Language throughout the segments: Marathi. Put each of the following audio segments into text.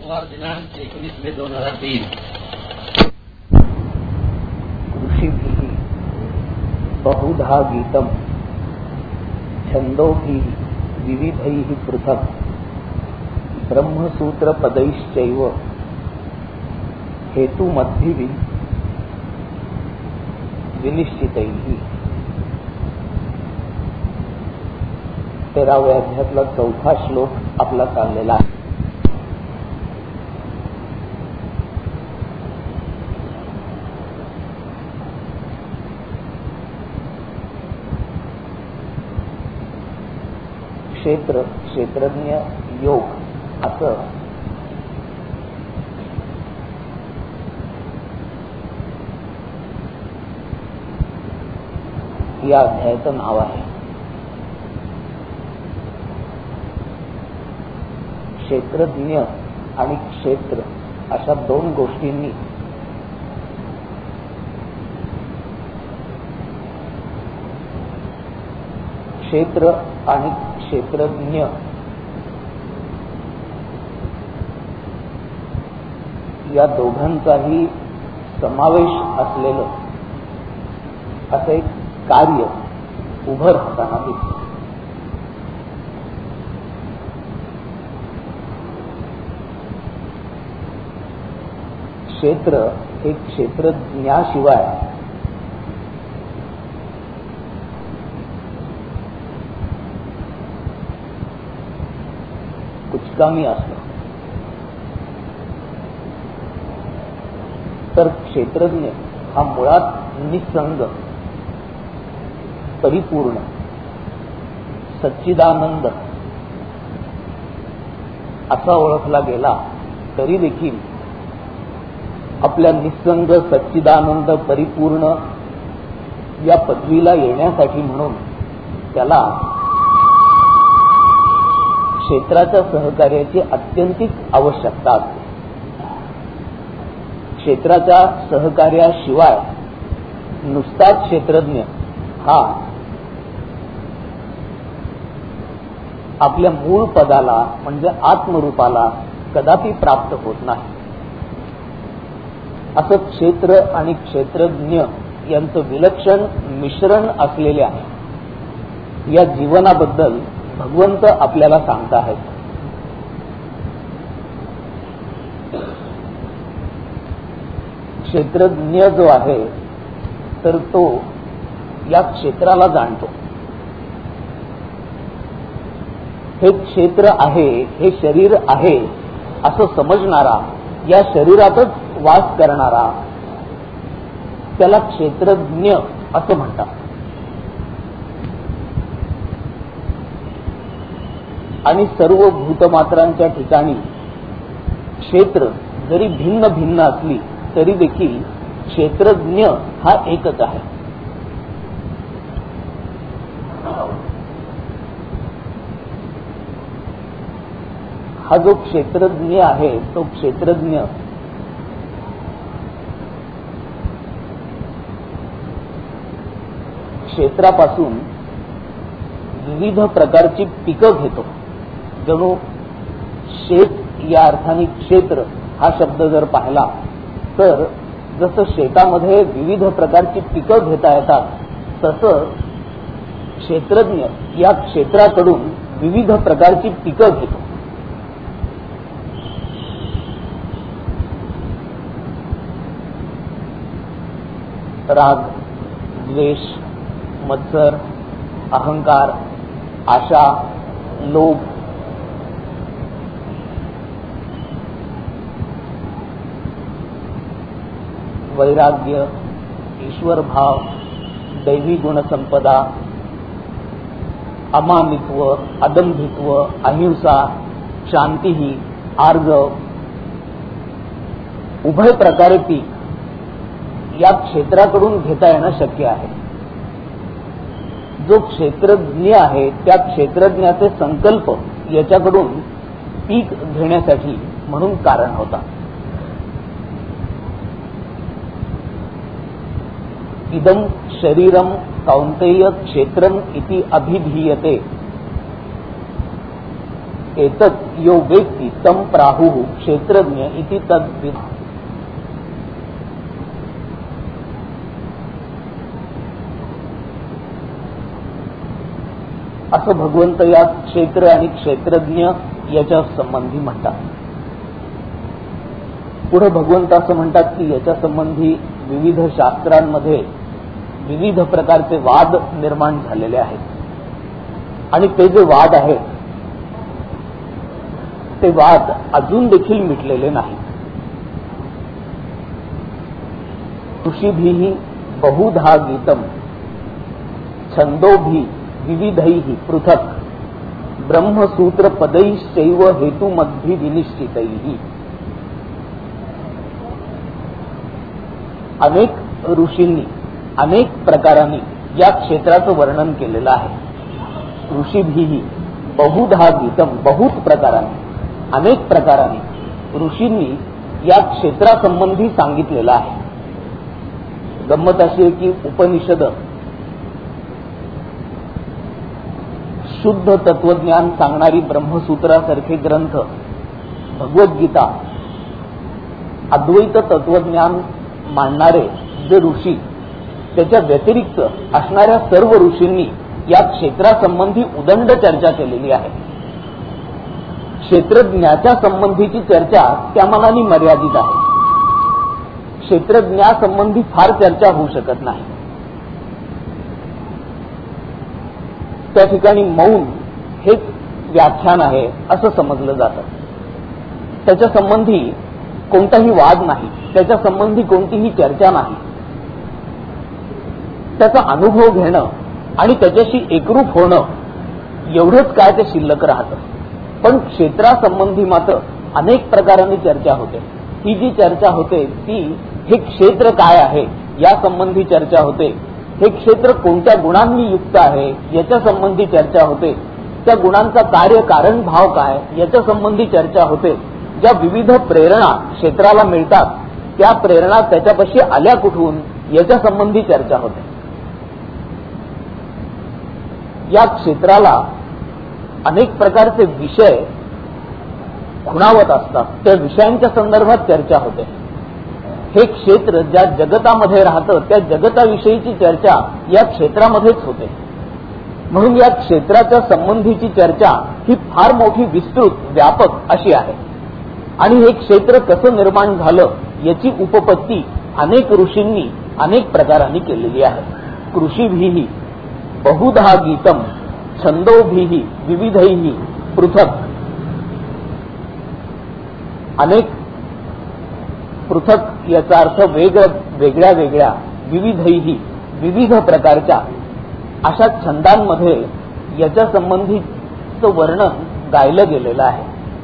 सोमवार दिनांक 19 मे 2003। ऋषिभिः बहुधा गीतम् छन्दोभिः विविधैः पृथक् ब्रह्मसूत्रपदैश्चैव हेतुमद्भिः विनिश्चितैः। 13व्या अध्यायातला 4था श्लोक आपला चाललेला आहे. क्षेत्रज्ञ योग असं या अध्यायाचं नाव आहे. क्षेत्रज्ञ आणि क्षेत्र अशा दोन गोष्टींनी क्षेत्र आणि क्षेत्रज्ञ या दोघांचाही समावेश असलेलं असं एक कार्य उभं राहताना दिसतं. क्षेत्र हे क्षेत्रज्ञाशिवाय कुचकामी असलं तर क्षेत्रज्ञ हा मुळात निसंग, परिपूर्ण, सच्चिदानंद असा ओळखला गेला तरी देखील आपल्या निसंग, सच्चिदानंद, परिपूर्ण या पदवीला येण्यासाठी म्हणून त्याला क्षेत्राच्या सहकार्याची अत्यंतिक आवश्यकता असते. क्षेत्राच्या सहकार्याशिवाय नुसता क्षेत्रज्ञ हा आपल्या मूळ पदाला म्हणजे आत्मरूपाला कदापि प्राप्त होत नाही. असं क्षेत्र आणि क्षेत्रज्ञ यांचं विलक्षण मिश्रण असलेल्या या जीवनाबद्दल भगवंत आपल्याला सांगत आहेत. क्षेत्रज्ञ जो आहे तर तो या क्षेत्राला जाणतो. हे क्षेत्र आहे, हे शरीर आहे असं समजणारा, या शरीरातच वास करणारा त्याला क्षेत्रज्ञ असं म्हणतात. आणि सर्व भूतमात्रांच्या ठिकाणी क्षेत्र जरी भिन्न भिन्न असली तरी देखील क्षेत्रज्ञ हा एकच आहे. हा जो क्षेत्रज्ञ आहे तो क्षेत्रज्ञ क्षेत्रापासून विविध प्रकारची पिकं घेतो. जणू शेत या अर्थाने क्षेत्र हा शब्द जर पाहिला तर जसं शेतामध्ये विविध प्रकारची पिकं घेता येतात तसं क्षेत्रज्ञ या क्षेत्राकडून विविध प्रकारची पिकं घेतो. राग, द्वेष, मत्सर, अहंकार, आशा, लोभ, वैराग्य, ईश्वर भाव, दैवी गुणसंपदा, अमानित्व, अदंभित्व, अहिंसा, शांती, आर्जव, उभय प्रकारे पीक या क्षेत्राकडून घेता येणं शक्य आहे. जो क्षेत्रज्ञ आहे त्या क्षेत्रज्ञाचे संकल्प याच्याकडून पीक घेण्यासाठी म्हणून कारण होता. इदं शरीरम कौंतेय क्षेत्रम इति अभिधीयते. एतत् यो वेत्ति तं प्राहुः क्षेत्रज्ञ इति तद्विद. असं भगवंत या क्षेत्र आणि क्षेत्रज्ञ याच्या संबंधी म्हणतात. पुढे भगवंत असं म्हणतात की याच्या संबंधी विविध शास्त्रांमध्ये विविध प्रकारचे वाद निर्माण झालेले आहेत आणि ते जे वाद आहेत ते वाद अजून देखील मिटलेले नाहीत. ऋषीभिः बहुधा गीतम छंदोभी विविधैः पृथक ब्रह्मसूत्र पदैश्चैव हेतुमद्भि विनिश्चितैः. अनेक ऋषींनी अनेक प्रकारांनी या क्षेत्राचं वर्णन केलेलं आहे. ऋषीभिः बहुधा गीतम, बहुत प्रकारांनी अनेक प्रकारांनी ऋषींनी या क्षेत्रासंबंधी सांगितलेलं आहे. गंमत अशी आहे की उपनिषद शुद्ध तत्वज्ञान सांगणारी ब्रह्मसूत्रासारखे ग्रंथ, भगवद्गीता, अद्वैत तत्वज्ञान मांडणारे जे ऋषी, त्याच्या व्यतिरिक्त असणाऱ्या सर्व ऋषींनी या क्षेत्रासंबंधी उदंड चर्चा केलेली आहे. क्षेत्रज्ञाच्या संबंधीची चर्चा त्या मानाने मर्यादित आहे. क्षेत्रज्ञासंबंधी फार चर्चा होऊ शकत नाही. त्या ठिकाणी मौन हेच व्याख्यान आहे असं समजलं जातं. त्याच्या संबंधी कोणताही वाद नाही, त्याच्या संबंधी कोणतीही चर्चा नाही. त्याचा अनुभव घेणं आणि त्याच्याशी एकरूप होणं एवढंच काय ते शिल्लक राहतं. पण क्षेत्रासंबंधी मात्र अनेक प्रकारांनी चर्चा होते. ही जी चर्चा होते ती हे क्षेत्र काय आहे या संबंधी चर्चा होते. हे क्षेत्र कोणत्या गुणांनी युक्त आहे याच्या संबंधी चर्चा होते. त्या गुणांचा कार्य कारण भाव काय याच्या संबंधी चर्चा होते. ज्या विविध प्रेरणा क्षेत्राला मिळतात त्या प्रेरणा त्याच्यापाशी आल्या कुठून याच्या संबंधी चर्चा होते. या क्षेत्राला अनेक प्रकारचे विषय खुणावत असतात. त्या विषयांच्या संदर्भात चर्चा होते. हे क्षेत्र ज्या जगतामध्ये राहतं त्या जगताविषयीची चर्चा या क्षेत्रामध्येच होते. म्हणून या क्षेत्राच्या संबंधीची चर्चा ही फार मोठी, विस्तृत, व्यापक अशी आहे. आणि हे क्षेत्र कसं निर्माण झालं याची उपपत्ती अनेक ऋषींनी अनेक प्रकारांनी केलेली आहे. ऋषीभिः बहुधा गीतम छंदोभिः विविधैः पृथक. अनेक, पृथक याचा अर्थ वेगळ्या वेगळ्या, विविधैः विविध प्रकारच्या अशा छंदांमध्ये याच्या संबंधीचं वर्णन गायलं गेलेलं आहे.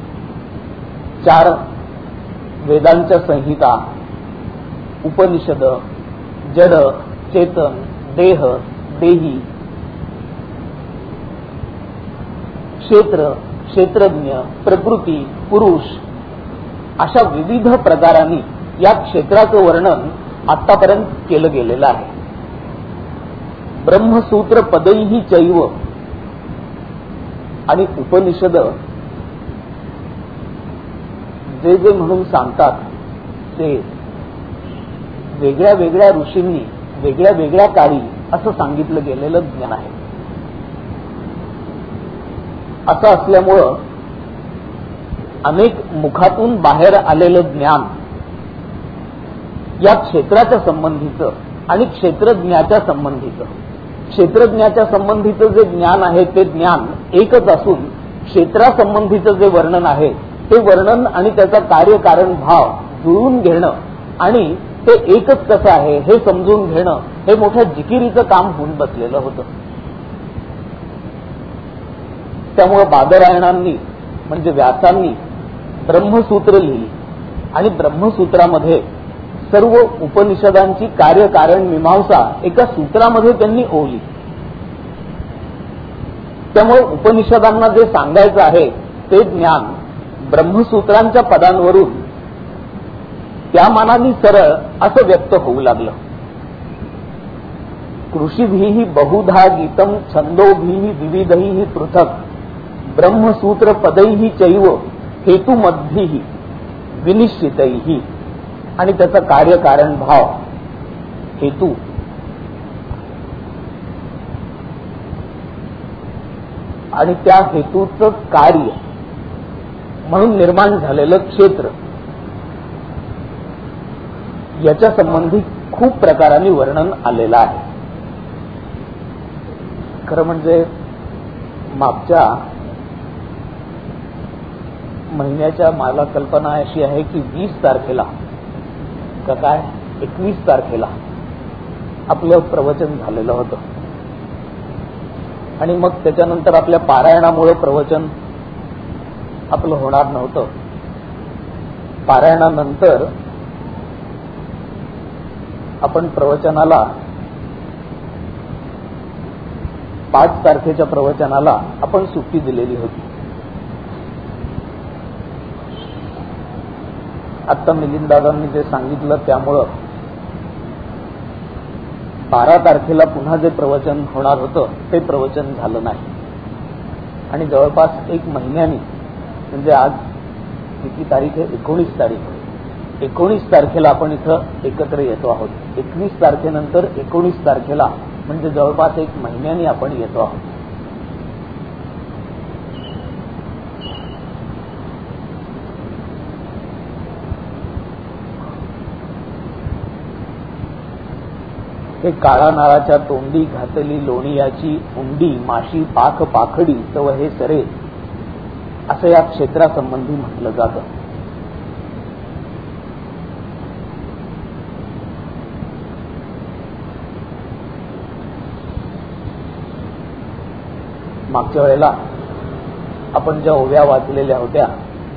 4 वेदांच्या संहिता, उपनिषद, जड, चेतन, देह, देही, क्षेत्र, क्षेत्रज्ञ, प्रकृती, पुरुष अशा विविध प्रकारांनी या क्षेत्राचं वर्णन आतापर्यंत केलं गेलेलं आहे. ब्रह्मसूत्र पदैही चैव आणि उपनिषद जे जे म्हणून सांगतात ते वेगळ्या वेगळ्या ऋषींनी वेगळ्या वेगळ्या काळी असं सांगितलं गेलेलं ज्ञान आहे. असं असल्यामुळं अनेक मुखातून बाहेर आलेलं ज्ञान या क्षेत्राच्या संबंधीचं आणि क्षेत्रज्ञाच्या संबंधीचं, क्षेत्रज्ञाच्या संबंधीचं जे ज्ञान आहे ते ज्ञान एकच असून क्षेत्रासंबंधीचं जे वर्णन आहे ते वर्णन आणि त्याचा कार्यकारण भाव जुळवून घेणं आणि ते एकच कसं आहे हे समजून घेणं हे मोठ्या जिकिरीचं काम होऊन बसलेलं होतं. त्यामुळे बादरायणांनी म्हणजे व्यासांनी ब्रह्मसूत्र लिहिली आणि ब्रह्मसूत्रामध्ये सर्व उपनिषदांची कार्यकारण मीमांसा एका सूत्रामध्ये त्यांनी ओवली. त्यामुळे उपनिषदांना जे सांगायचं आहे ते ज्ञान ब्रह्मसूत्रांच्या पदांवरून त्या मानाने सरळ असं व्यक्त होऊ लागलं. ऋषीभिः बहुधा गीतम छंदोभिः विविधैः पृथक ब्रह्मसूत्र पदैही चैव हेतुमध्येही विनिश्चितैही, आणि त्याचा कार्यकारण भाव हेतू आणि त्या हेतूचं कार्य म्हणून निर्माण झालेलं क्षेत्र याच्या संबंधी खूप प्रकारांनी वर्णन आलेलं आहे. खरं म्हणजे मागच्या महिन्याच्या मला कल्पना अशी आहे की 20 तारखेला का काय 21 तारखेला आपलं प्रवचन झालेलं होतं, आणि मग त्याच्यानंतर आपल्या पारायणामुळे प्रवचन आपलं होणार नव्हतं. पारायणानंतर आपण प्रवचनाला 5 तारखेच्या प्रवचनाला आपण सुट्टी दिलेली होती. आता मिलिंददादांनी जे सांगितलं त्यामुळं 12 तारखेला पुन्हा जे प्रवचन होणार होतं ते प्रवचन झालं नाही, आणि जवळपास 1 महिन्यानी म्हणजे आज किती तारीख आहे, 19 तारीख, 19 तारखेला आपण इथं एकत्र येतो आहोत. 21 तारखेनंतर 19 तारखेला म्हणजे जवळपास 1 महिन्यानी आपण येतो आहोत. हे काळा नाळाच्या तोंडी घातली लोणियाची उंडी, माशी पाख पाखडी तव हे सरे, असं या क्षेत्रासंबंधी म्हटलं जातं. मागच्या वेळेला आपण ज्या ओव्या वाचलेल्या होत्या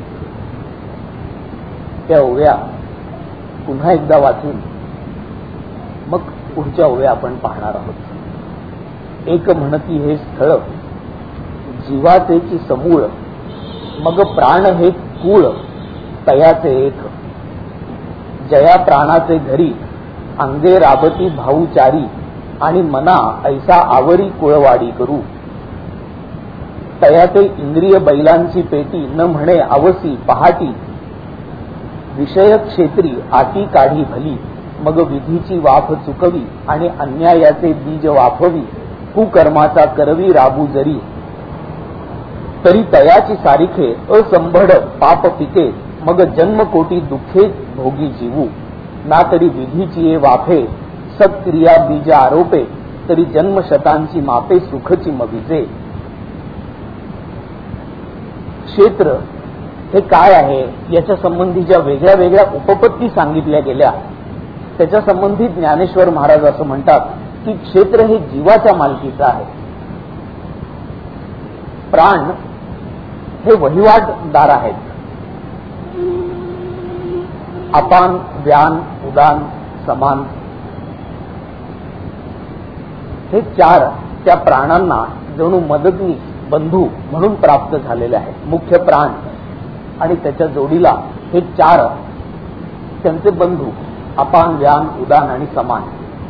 त्या ओव्या पुन्हा एकदा वाचून मग पुढच्या ओव्या आपण पाहणार आहोत. एक म्हणती हे स्थळ जीवाचेची समूळ, मग प्राण हे कूळ तयाचे एक, जया प्राणाचे घरी अंगे राबती भाऊचारी, आणि मना ऐसा आवरी कुळवाडी करू, तयाचे इंद्रिय बैलांची पेटी न म्हणे आवसी पहाटी, विषय क्षेत्री आटी काढी भली, मग विधीची वाफ चुकवी आणि अन्यायाचे बीज वाफवी, कुकर्माचा करवी राबू जरी, तरी तयाची सारिखे असंभड पाप पिके, मग जन्मकोटी दुःखे भोगी जीवू, ना तरी विधीची वाफे सत्क्रिया बीज आरोपे, तरी जन्मशतांची मापे सुखची मविजे. क्षेत्र हे काय आहे याच्या संबंधी ज्या वेगळ्या वेगळ्या उपपत्ती सांगितल्या गेल्या त्याच्या संबंधी ज्ञानेश्वर महाराज असं म्हणतात की क्षेत्र हे जीवाच्या मालकीचं आहे. प्राण हे वहिवाटदार आहेत. अपान, व्यान, उदान, समान हे 4 त्या प्राणांना जणू मदतनीस बंधू म्हणून प्राप्त झालेले आहेत. मुख्य प्राण आणि त्याच्या जोडीला हे 4 त्यांचे बंधू अपान, व्यान, उदान आणि समान.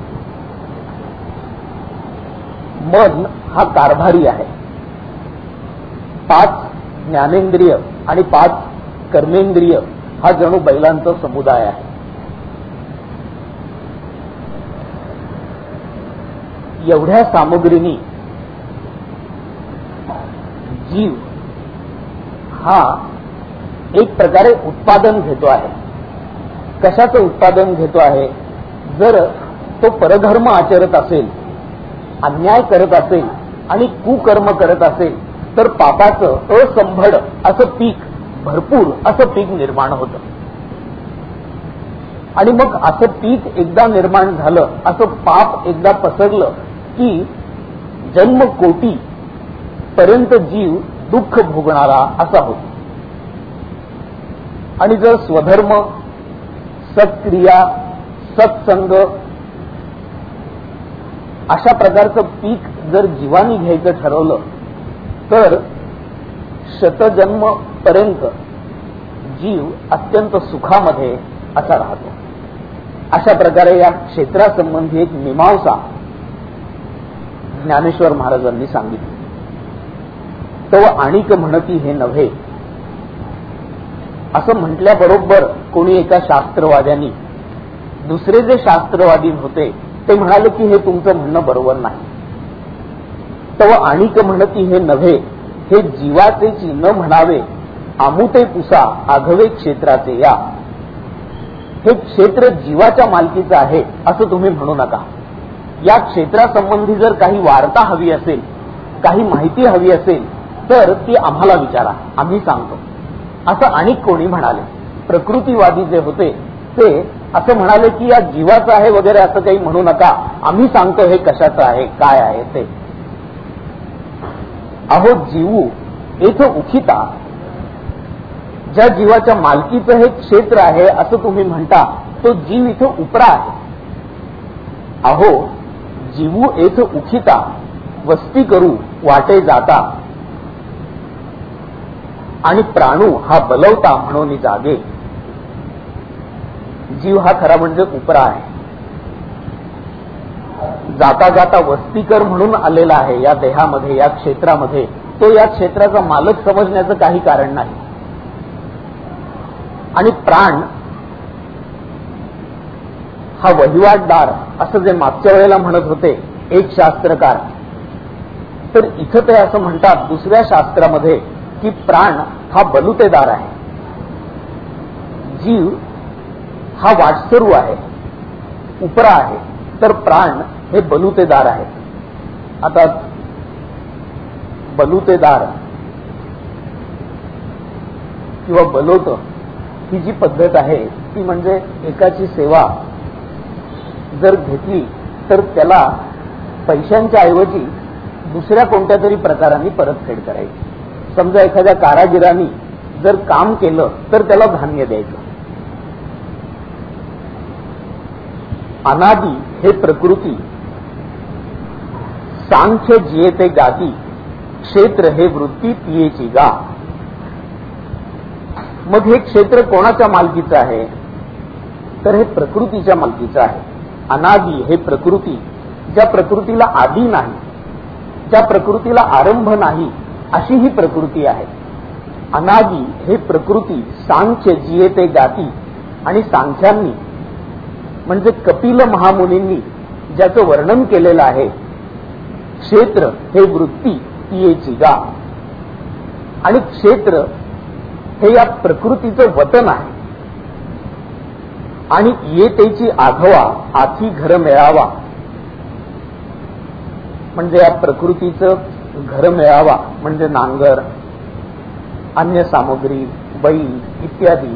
मन हा कारभारी आहे. 5 ज्ञानेंद्रिय आणि 5 कर्मेंद्रिय हा जणू बैलांचा समुदाय आहे. एवढ्या सामग्रीनी जीव हा एक प्रकारे उत्पादन घेतो आहे. कशाचं उत्पादन घेतो आहे? जर तो परधर्म आचरत असेल, अन्याय करत असेल आणि कुकर्म करत असेल तर पापाचं असंभड असं पीक, भरपूर असं पीक निर्माण होतं. आणि मग असं पीक एकदा निर्माण झालं, असं पाप एकदा पसरलं की जन्मकोटी पर्यंत जीव दुःख भोगणारा असा होतो. आणि जर स्वधर्म, सत्क्रिया, सत्संग अशा प्रकारचं पीक जर जीवानी घ्यायचं ठरवलं तर शतजन्म पर्यंत जीव अत्यंत सुखामध्ये असा राहतो. अशा प्रकारे या क्षेत्रासंबंधी एक मीमांसा ज्ञानेश्वर महाराजांनी सांगितली. तव आणिक म्हणती हे नव्हे. असं म्हटल्याबरोबर कोणी एका शास्त्रवाद्यांनी दुसरे जे शास्त्रवादी होते ते म्हणाले की हे तुमचं म्हणणं बरोबर नाही. तव आणिक म्हणती हे नव्हे, हे जीवाचे चिन्ह म्हणावे, आमुते पुसा आघवे क्षेत्राचे या. हे क्षेत्र जीवाच्या मालकीचं आहे असं तुम्ही म्हणू नका. या क्षेत्रासंबंधी जर काही वार्ता हवी असेल, काही माहिती हवी असेल तर ती आम्हाला विचारा, आम्ही सांगतो, असं अनेक कोणी म्हणाले. प्रकृतीवादी जे होते ते असं म्हणाले की या जीवाचं आहे वगैरे असं काही म्हणू नका, आम्ही सांगतो हे कशाचं आहे, काय आहे ते. अहो जीवू येथे उखिता, ज्या जीवाच्या मालकीचं हे क्षेत्र आहे असं तुम्ही म्हणता, तो जीव इथं उपरा आहे. अहो जीवू येथे उखिता, वस्ती करू वाटे जाता, आणि प्राणू हा बलवता म्हणून जागे. जीव हा खरा म्हणजे उपरा आहे. जाता जाता वस्तीकर म्हणून आलेला आहे या देहामध्ये, या क्षेत्रामध्ये. तो या क्षेत्राचा मालक समजण्याचं काही कारण नाही. आणि प्राण हा वहिवाटदार असं जे मागच्या वेळेला म्हणत होते एक शास्त्रकार, तर इथं ते असं म्हणतात दुसऱ्या शास्त्रामध्ये की प्राण हा बलुतेदार आहे. जीव हा वाटसरू आहे, उपरा आहे, तर प्राण हे बलुतेदार आहे. आता बलुतेदार किंवा बलोत ही जी पद्धत आहे ती म्हणजे एकाची सेवा जर घेतली तर त्याला पैशांच्या ऐवजी दुसऱ्या कोणत्या तरी प्रकाराने परतफेड करायची. समजा एखाद्या कारागिरांनी जर काम केलं तर त्याला धान्य द्यायचं. अनादि हे प्रकृती, सांख्य जिये ते गाती, क्षेत्र हे वृत्ती पियेची गा. मग हे क्षेत्र कोणाच्या मालकीचं आहे, तर हे प्रकृतीच्या मालकीचं आहे. अनादि हे प्रकृती, ज्या प्रकृतीला आदी नाही, ज्या प्रकृतीला आरंभ नाही, अशी ही प्रकृती आहे. अनादि हे प्रकृती, सांख्य जिये ते गाती, आणि सांख्यांनी म्हणजे कपिल महामुनींनी ज्याचं वर्णन केलेलं आहे, क्षेत्र हे वृत्ती पियेची गा. आणि क्षेत्र हे या प्रकृतीचं वतन आहे. आणि येतेची आघवा आथी घर मिळावा, म्हणजे या प्रकृतीचं घर मिळावा म्हणजे नांगर, अन्य सामग्री, बैल इत्यादी,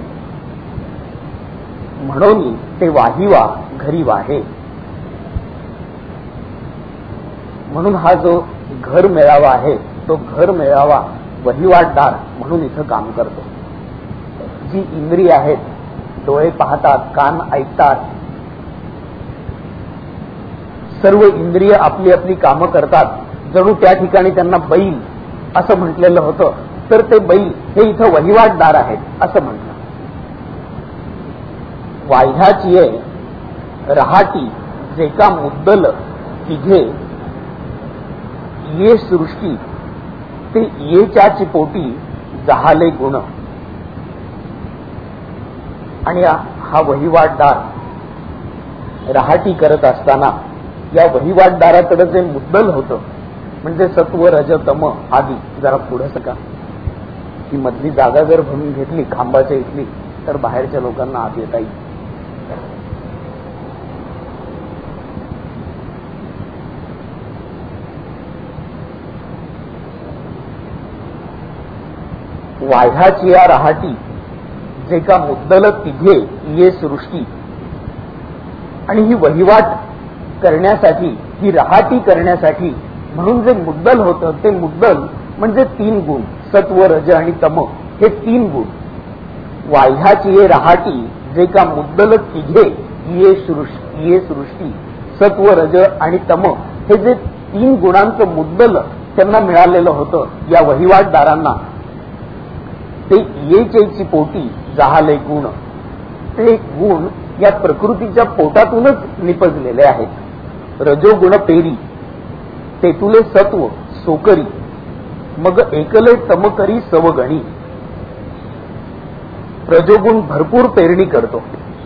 म्हणून ते वाहिवा घरी वाहे. म्हणून हा जो घर मिळावा आहे तो घर मिळावा वहिवाटदार म्हणून इथं काम करतो. जी इंद्रिय आहेत, डोळे पाहतात, कान ऐकतात, सर्व इंद्रिय आपली आपली कामं करतात. जणू त्या ठिकाणी त्यांना बैल असं म्हटलेलं होतं, तर ते बैल हे इथं वहिवाटदार आहेत असं म्हटलं. वाह्याची रहाटी जे का मुद्दल तिघे, ये सृष्टी ते येच्याची पोटी जहाले गुण. आणि हा वहिवाटदार रहाटी करत असताना या वहिवाटदाराकडे जे मुद्दल होतं म्हणजे सत्व रज तम आदी, जरा पुढे सका ही मधली जागा जर भरून घेतली खांबाच्या इथली तर बाहेरच्या लोकांना आत येता येईल. वाह्याची या रहाटी जे का मुद्दल तिघे ये सृष्टी. आणि ही वहिवाट करण्यासाठी, ही रहाटी करण्यासाठी म्हणून जे मुद्दल होतं ते मुद्दल म्हणजे 3 गुण, सत्व रज आणि तम हे 3 गुण. वाह्याची ये रहाटी जे का मुद्दल तिघे ये सृष्टी, सत्व रज आणि तम हे जे 3 गुणांचं मुद्दल त्यांना मिळालेलं होतं या वहिवाटदारांना, ते येचेची पोटी जहाले गुण. ते गुण या प्रकृतीच्या पोटातूनच निपजलेले आहेत. रजोगुण पेरी, तेतुले सत्व सोकरी, मग एकले तम करी सवगणी. रजोगुण भरपूर पेरणी करतो.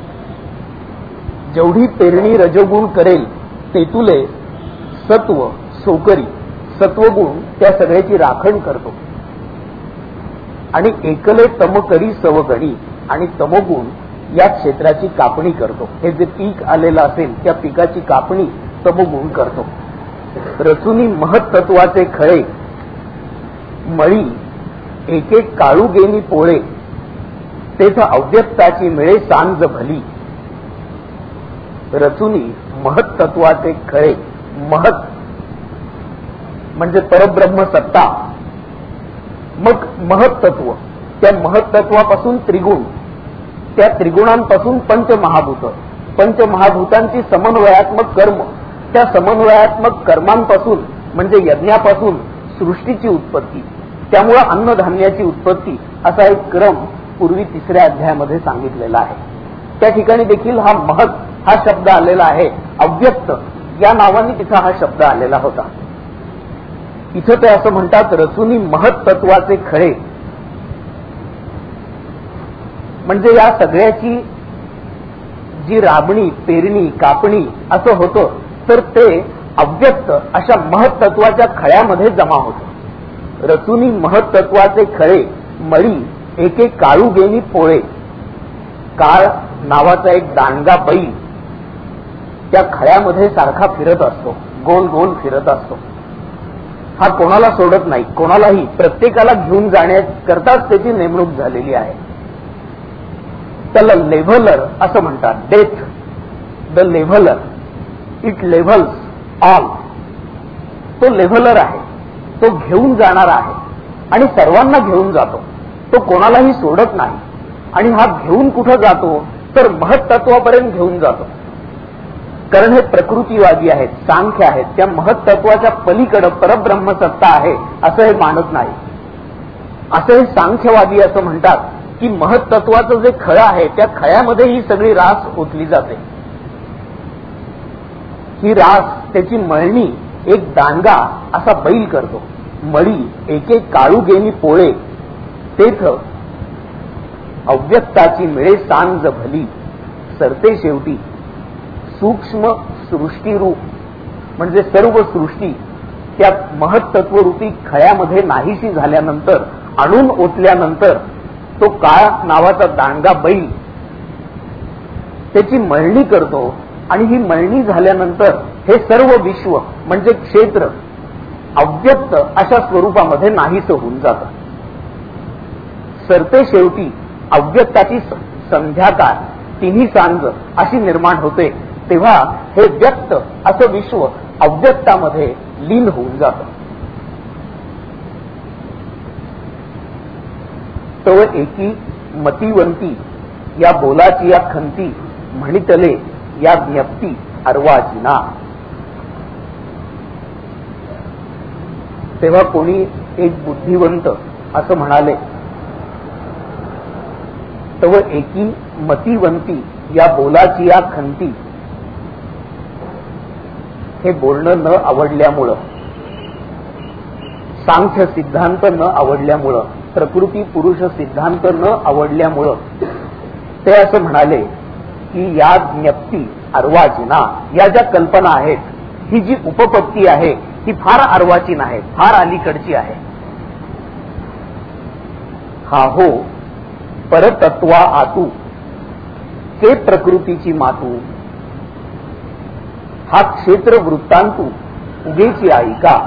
जेवढी पेरणी रजोगुण करेल तेतुले सत्व सोकरी सत्वगुण त्या सगळ्याची राखण करतो. आणि एकले तम करी सवगणी आणि तमोगुण या क्षेत्राची कापणी करतो. हे जे पीक आलेलं असेल त्या पिकाची कापणी तमोगुण करतो. रचुनी महत्त्वाचे खळे मळी एक एक काळू गेनी पोळे तेथ अव्यक्ताची मिळे सांज भली. रचुनी महत्त्वाचे खळे. महत् म्हणजे परब्रह्म सत्ता. मग महत्त्व त्या महत्त्वापासून त्रिगुण त्या त्रिगुणांपासून पंचमहाभूत पंचमहाभूतांची समन्वयात्मक कर्म त्या समन्वयात्मक कर्मांपासून म्हणजे यज्ञापासून सृष्टीची उत्पत्ती त्यामुळे अन्नधान्याची उत्पत्ती असा एक क्रम पूर्वी 3ऱ्या अध्यायामध्ये सांगितलेला आहे. त्या ठिकाणी देखील हा महत् हा शब्द आलेला आहे. अव्यक्त या नावाने तिथा हा शब्द आलेला होता. इथं ते असं म्हणतात रचुनी महत्त्वाचे खळे म्हणजे या सगळ्याची जी राबणी पेरणी कापणी असं होतं तर ते अव्यक्त अशा महत्त्वाच्या खळ्यामध्ये जमा होतं. रचुनी महत्त्वाचे खळे मळी एक एक काळू गेनी पोळे. काळ नावाचा एक दांडगा बैल त्या खळ्यामध्ये सारखा फिरत असतो. गोल गोल फिरत असतो. हा कोणाला सोडत नाही. कोणालाही प्रत्येकाला घेऊन जाण्याकरताच त्याची नेमणूक झालेली आहे. त्याला लेव्हलर असं म्हणतात. Death the leveller. It levels all. तो लेव्हलर आहे. तो घेऊन जाणारा आहे आणि सर्वांना घेऊन जातो. तो कोणालाही सोडत नाही. आणि हा घेऊन कुठं जातो तर महत्त्वापर्यंत घेऊन जातो. कारण हे प्रकृतीवादी आहेत सांख्य आहेत. त्या महत्त्वाच्या पलीकडे परब्रह्म सत्ता आहे असं हे मानत नाही. असं हे सांख्यवादी असं म्हणतात की महत्त्वाचं जे खळं आहे त्या खळ्यामध्ये ही सगळी रास ओतली जाते. ही रास त्याची मळणी एक दांडगा असा बैल करतो. मळी एक एक काळू गेनी पोळे तेथ अव्यक्ताची मिळे सांज भली. सरते शेवटी सूक्ष्म सृष्टीरूप म्हणजे सर्व सृष्टी त्या महत्त्वरूपी खळ्यामध्ये नाहीशी झाल्यानंतर आणून ओतल्यानंतर तो काळ नावाचा दांडगा बैल त्याची मळणी करतो. आणि ही मळणी झाल्यानंतर हे सर्व विश्व म्हणजे क्षेत्र अव्यक्त अशा स्वरूपामध्ये नाहीस होऊन जातं. सरते शेवटी अव्यक्ताची संध्याकाळ तिन्ही सांज अशी निर्माण होते. तेव्हा हे व्यक्त असं विश्व अव्यक्तामध्ये लीन होऊन जातं. तव एकी मतिवंती या बोलाची या खंती म्हणितले या ज्ञप्ती अर्वाचिना. तेव्हा कोणी एक बुद्धिवंत असं म्हणाले तव एकी मतिवंती या बोलाची या खंती. हे बोलणं न आवडल्यामुळं सांख्य सिद्धांत न आवडल्यामुळं प्रकृती पुरुष सिद्धांत न आवडल्यामुळं ते असं म्हणाले की या ज्ञप्ती अर्वाचीना या ज्या कल्पना आहेत ही जी उपपत्ती आहे ही फार अर्वाचीन आहे फार अलीकडची आहे. हा हो परतत्वा आतू ते प्रकृतीची मातू हा क्षेत्र वृत्तांतू उगेची आई का.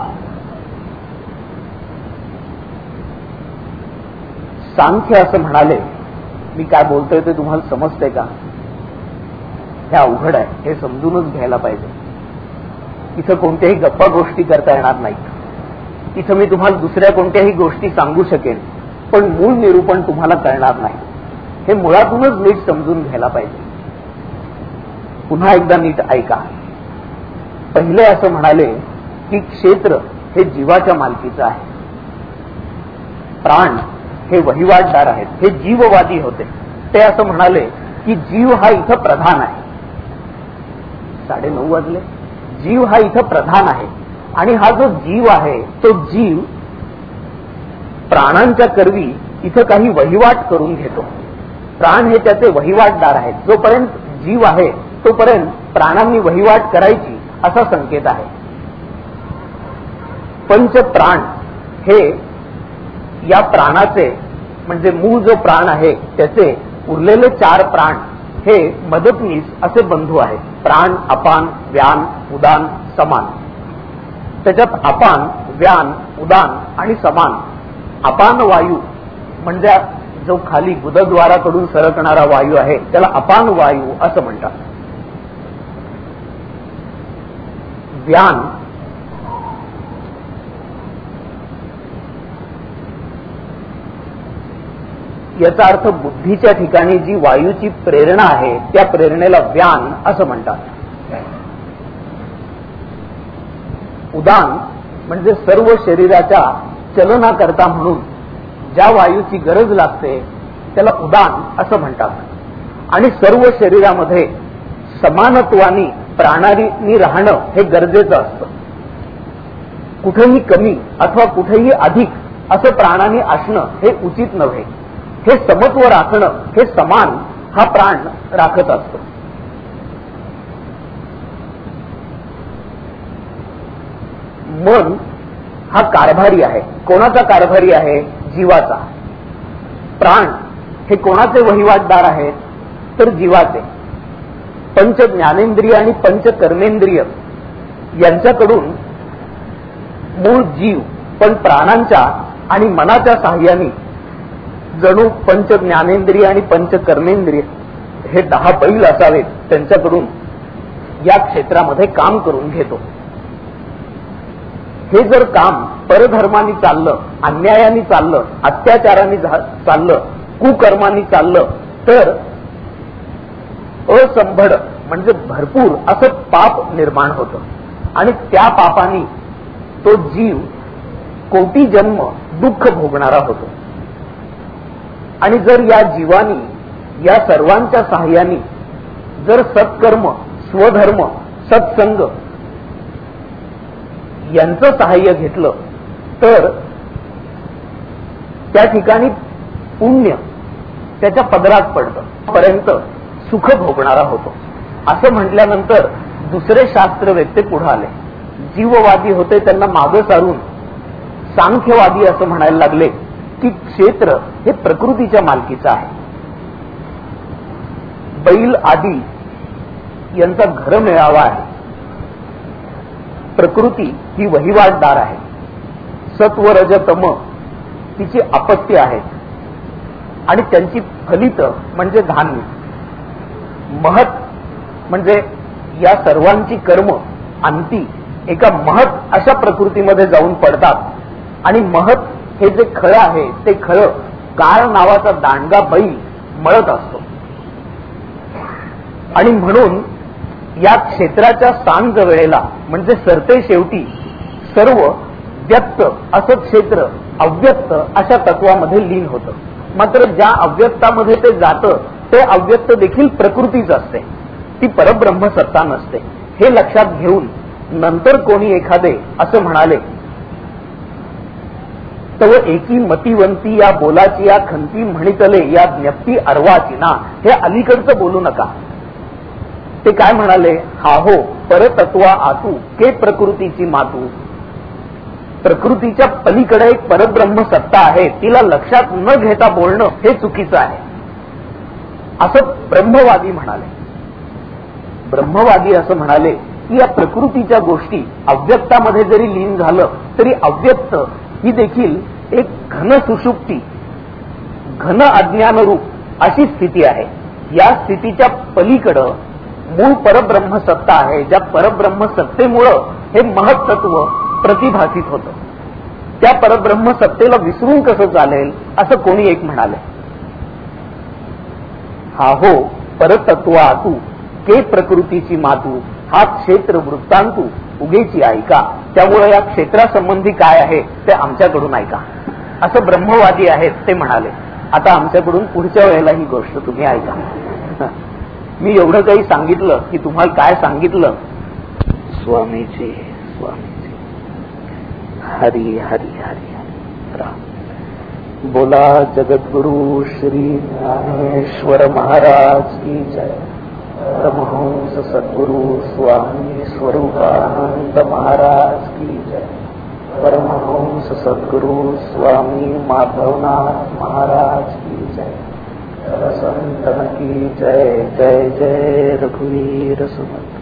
सांख्य असं म्हणाले. मी काय बोलतोय ते तुम्हाला समजते का. हे अवघड आहे. हे समजूनच घ्यायला पाहिजे. इथं कोणत्याही गप्पा गोष्टी करता येणार नाहीत. इथं मी तुम्हाला दुसऱ्या कोणत्याही गोष्टी सांगू शकेन पण मूळ निरूपण तुम्हाला कळणार नाही. हे मुळातूनच नीट समजून घ्यायला पाहिजे. पुन्हा एकदा नीट ऐका. पहिले असं म्हणाले की क्षेत्र हे जीवाच्या मालकीचं आहे. प्राण हे वहिवाटदार आहेत. हे जीववादी होते. ते असं म्हणाले की जीव हा इथं प्रधान आहे. 9:30 वाजले. जीव हा इथं प्रधान आहे आणि हा जो जीव आहे तो जीव प्राणांच्या करवी इथं काही वहिवाट करून घेतो. प्राण हे त्याचे वहिवाटदार आहेत. जोपर्यंत जीव आहे तोपर्यंत प्राणांनी वहिवाट करायची असा संकेत आहे. पंच प्राण हे या प्राणाचे म्हणजे मूळ जो प्राण आहे त्याचे उरलेले 4 प्राण हे मदतनीस असे बंधू आहेत. प्राण, अपान, व्यान, उदान, समान. त्याच्यात अपान, व्यान, उदान आणि समान. अपान वायू म्हणजे जो खाली गुदद्वाराकडून सरकणारा वायू आहे त्याला अपान वायू असं म्हणतात. व्यान याचा अर्थ बुद्धीच्या ठिकाणी जी वायूची प्रेरणा आहे त्या प्रेरणेला व्यान असं म्हणतात. उदान म्हणजे सर्व शरीराच्या चलनाकरता म्हणून ज्या वायूची गरज लागते त्याला उदान असं म्हणतात. आणि सर्व शरीरामध्ये समानत्वानी प्राणांनी राहणं हे गरजेचं असतं. कुठेही कमी अथवा कुठेही अधिक असं प्राणांनी असणं हे उचित नव्हे. हे समत्व राखणं हे समान हा प्राण राखत असतो. मन हा कारभारी आहे. कोणाचा कारभारी आहे? जीवाचा. प्राण हे कोणाचे वहिवाटदार आहेत? तर जीवाचे. पंच ज्ञानेंद्रिय आणि पंच कर्मेंद्रिय यांच्याकडून मूळ जीव पण प्राणांच्या आणि मनाच्या साह्याने जणू पंच ज्ञानेंद्रिय आणि पंच कर्मेंद्रिय हे 10 बैल असावेत त्यांच्याकडून या क्षेत्रामध्ये काम करून घेतो. हे जर काम परधर्मानी चाललं, अन्यायाने चाललं, अत्याचाराने चाललं, कुकर्मांनी चाललं तर असंभड म्हणजे भरपूर असं पाप निर्माण होतं. आणि त्या पापाने तो जीव कोटी जन्म दुःख भोगणारा होतो. आणि जर या जीवानी या सर्वांच्या साह्याने जर सत्कर्म, स्वधर्म, सत्संग यांचं सहाय्य घेतलं तर त्या ठिकाणी पुण्य त्याच्या पदरात पडतं, पर्यंत सुख भोगणारा होतो. असं म्हटल्यानंतर दुसरे शास्त्रवेत्ते पुढे आले. जीववादी होते त्यांना मागं सारून सांख्यवादी असं म्हणायला लागले की क्षेत्र हे प्रकृतीच्या मालकीचं आहे. बैल आदी यांचा घर मेळावा आहे. प्रकृती ही वहिवाटदार आहे. सत्व रज तम तिची आपत्ती आहेत आणि त्यांची फलित म्हणजे धान्य. महत म्हणजे या सर्वांची कर्म अंती एका महत अशा प्रकृतीमध्ये जाऊन पडतात. आणि महत हे जे खळं आहे ते खळं काळ नावाचा दांडगा बैल मळत असतो. आणि म्हणून या क्षेत्राच्या सांज वेळेला म्हणजे सरते शेवटी सर्व व्यक्त असं क्षेत्र अव्यक्त अशा तत्वामध्ये लीन होतं. मात्र ज्या अव्यक्तामध्ये ते जातं ते अव्यक्त देखील प्रकृतीच असते, ती परब्रह्म सत्ता नसते. हे लक्षात घेऊन नंतर कोणी एखादे असं म्हणाले तव एकी मतिवंती या बोलाची या खंती म्हणितले या ज्ञप्ती अर्वाची ना. हे अलीकडचं बोलू नका. ते काय म्हणाले? हा हो परतत्वा आतू के प्रकृतीची मातू. प्रकृतीच्या पलीकडे एक परब्रह्म सत्ता आहे, तिला लक्षात न घेता बोलणं हे चुकीचं आहे असं ब्रह्मवादी म्हणाले. ब्रह्मवादी असं म्हणाले की या प्रकृतीच्या गोष्टी अव्यक्तामध्ये जरी लीन झालं तरी अव्यक्त ही देखील एक घन सुषुप्ती, घन अज्ञानरूप अशी स्थिती आहे. या स्थितीच्या पलीकडं मूळ परब्रह्म सत्ता आहे. ज्या परब्रह्म सत्तेमुळं हे महत्त्व प्रतिभासित होतं. त्या परब्रह्म सत्तेला विसरून कसं चालेल असं कोणी एक म्हणाले. हा हो परतत्वा तू के प्रकृतीची मातू हा क्षेत्र वृत्तांतू उगेची ऐका. त्यामुळे या क्षेत्रासंबंधी काय आहे ते आमच्याकडून ऐका असं ब्रह्मवादी आहेत ते म्हणाले. आता आमच्याकडून पुढच्या वेळेला ही गोष्ट तुम्ही ऐका. मी एवढं काही सांगितलं की तुम्हाला काय सांगितलं? स्वामीजी स्वामीजी हरी हरी हरी हरी राम. बोला जगतगुरु श्री ज्ञानेश्वर महाराज की जय। परमहंस सद्गुरु स्वामी स्वरूपानंद महाराज की जय। परमहंस सद्गुरु स्वामी माधवनाथ महाराज की जय। संतन की जय। जय जय रघुवीर सुमन।